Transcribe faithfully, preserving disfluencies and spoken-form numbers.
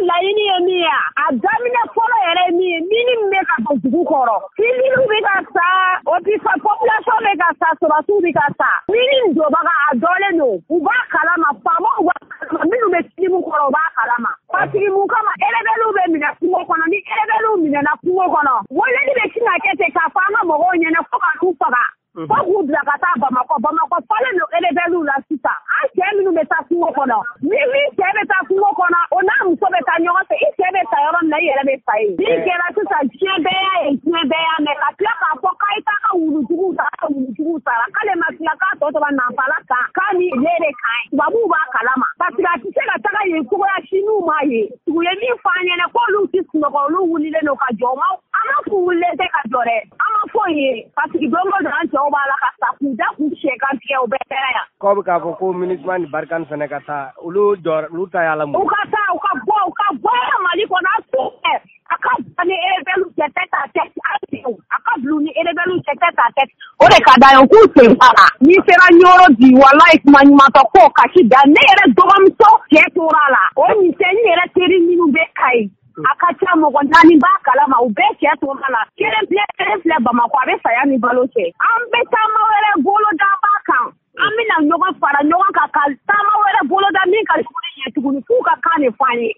laɲini ye min ye a daminɛ fɔlɔ yɛrɛ ye min ye mini min bɛ ka bɔ dugu kɔrɔ civils bɛ ka sa o tɛ fa population bɛ ka sa sɔrɔsiw bɛ ka sa mini jɔbaga a dɔɔlen don u b'a kalama faamaw b'a kalama minnu bɛ civils kɔrɔ u b'a kalama parce que mun kama rebelles bɛ minɛ kungo kɔnɔ ni rebelles minɛna kungo kɔnɔ weleli bɛ sin ka kɛ ten k'a fɔ an ka mɔgɔw ɲɛna fo ka n'u faga fo k'u bila ka taa Bamakɔ Bamakɔ falen don rebelles la sisan an cɛ minnu bɛ taa kungo kɔnɔ ni min cɛ bɛ taa kungo kɔnɔ o n'a muso bɛ taa ɲɔgɔn fɛ i cɛ bɛ ta yɔrɔ min na i yɛrɛ bɛ sa yen min kɛra sisan diɲɛ bɛɛ y'a ye diɲɛ bɛɛ y'a mɛn ka tila k'a fɔ k'a ye taa ka wulujuguw sara ka wulujuguw sara k'ale ma tila k'a tɔ tora nanfala kan k'a ni ne de kan ye tubabuw b'a kalama parce que a tɛ se ka taga yen cogoya si n'u m'a ye u ye min fɔ an ɲɛna k'olu tɛ sunɔgɔ olu wulilen don ka jɔ ma an ma k'u wulilen tɛ ka jɔ dɛ an ma fɔ ye parce que don o don an cɛw b'a la ka sa k'u da k'u sɛkan tigɛ o bɛɛ kɛra yan. K'aw bɛ k'a fɔ ko MINUSMA ni Barikani fana ka taa olu jɔ olu ta y'a la mun. U ka taa u ka bɔ u ka bɔ Mali kɔnɔ a su fɛ a ka bila ni rebelles cɛ tête à tête a ka bila ni rebelles cɛ tête à tête o de ka d'an ye k'u sen fara n'i sera Nioro bi walayi kuma ɲuman tɛ k'o kasi da ne yɛrɛ dɔgɔmuso cɛ tora la o misɛnnin yɛrɛ teri minnu bɛ Kayi a ka ca mɔgɔ naani b'a kalama u bɛɛ cɛ tora la kelen filɛ kelen filɛ Bamakɔ a bɛ saya ni balo cɛ an bɛ taama wɛrɛ boloda b'a kan an bɛna ɲɔgɔn fara ɲɔgɔn kan ka taama wɛrɛ boloda min ka jugu ni ɲɛ tuguni f'u ka kan de f'an ye.